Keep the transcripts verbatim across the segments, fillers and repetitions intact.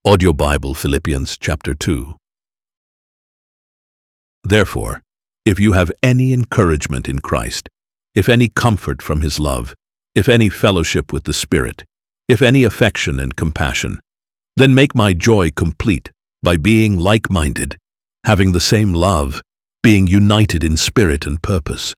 Audio Bible, Philippians chapter two. Therefore, if you have any encouragement in Christ, if any comfort from his love, if any fellowship with the Spirit, if any affection and compassion, then make my joy complete by being like-minded, having the same love, being united in spirit and purpose.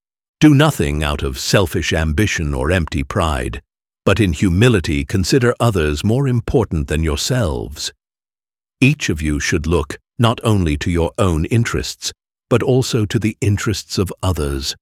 Do nothing out of selfish ambition or empty pride, but in humility consider others more important than yourselves. Each of you should look not only to your own interests, but also to the interests of others.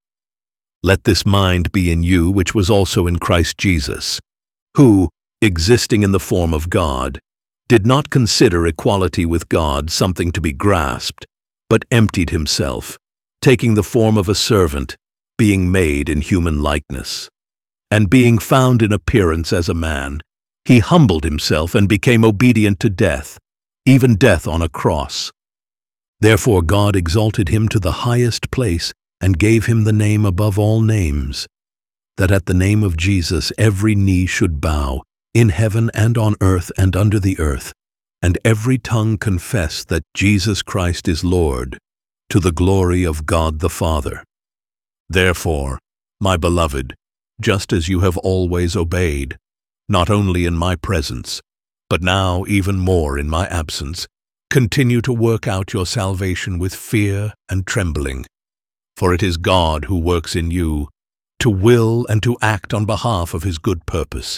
Let this mind be in you which was also in Christ Jesus, who, existing in the form of God, did not consider equality with God something to be grasped, but emptied himself, taking the form of a servant, being made in human likeness. And being found in appearance as a man, he humbled himself and became obedient to death, even death on a cross. Therefore God exalted him to the highest place and gave him the name above all names, that at the name of Jesus every knee should bow, in heaven and on earth and under the earth, and every tongue confess that Jesus Christ is Lord, to the glory of God the Father. Therefore, my beloved, just as you have always obeyed, not only in my presence, but now even more in my absence, continue to work out your salvation with fear and trembling. For it is God who works in you, to will and to act on behalf of his good purpose.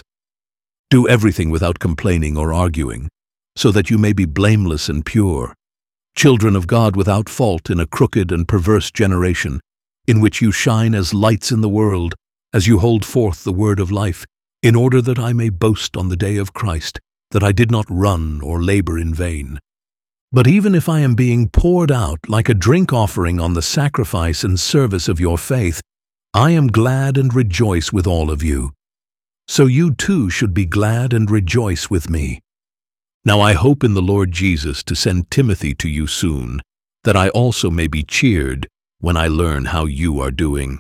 Do everything without complaining or arguing, so that you may be blameless and pure, children of God without fault in a crooked and perverse generation, in which you shine as lights in the world, as you hold forth the word of life, in order that I may boast on the day of Christ, that I did not run or labor in vain. But even if I am being poured out like a drink offering on the sacrifice and service of your faith, I am glad and rejoice with all of you. So you too should be glad and rejoice with me. Now I hope in the Lord Jesus to send Timothy to you soon, that I also may be cheered when I learn how you are doing.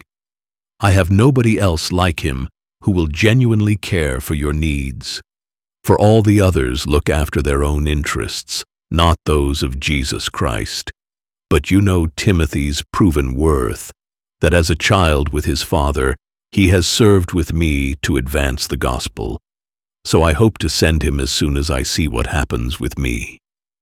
I have nobody else like him who will genuinely care for your needs. For all the others look after their own interests, not those of Jesus Christ. But you know Timothy's proven worth, that as a child with his father, he has served with me to advance the gospel. So I hope to send him as soon as I see what happens with me.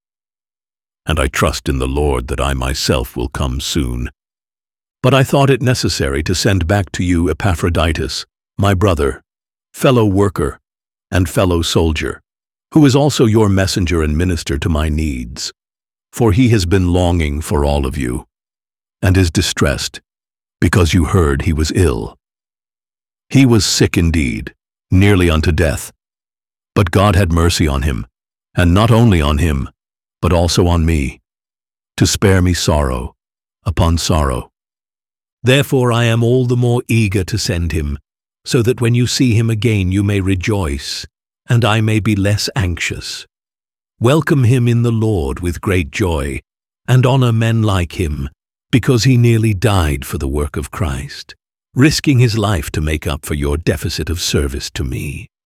And I trust in the Lord that I myself will come soon. But I thought it necessary to send back to you Epaphroditus, my brother, fellow worker, and fellow soldier, who is also your messenger and minister to my needs. For he has been longing for all of you, and is distressed, because you heard he was ill. He was sick indeed, nearly unto death. But God had mercy on him, and not only on him, but also on me, to spare me sorrow upon sorrow. Therefore I am all the more eager to send him, so that when you see him again you may rejoice, and I may be less anxious. Welcome him in the Lord with great joy, and honor men like him, because he nearly died for the work of Christ, risking his life to make up for your deficit of service to me.